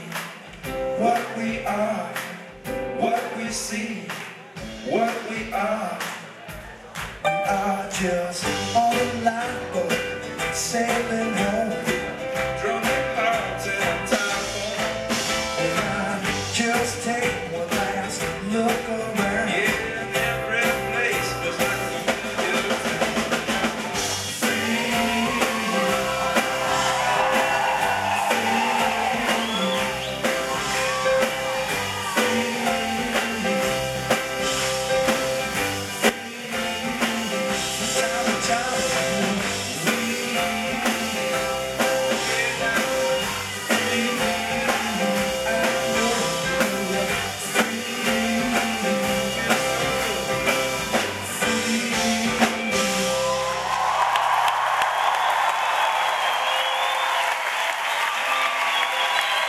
what we are, what we see, what we are. We are just on a lifeboat sailing home, drumming hearts in a typhoon. And I just take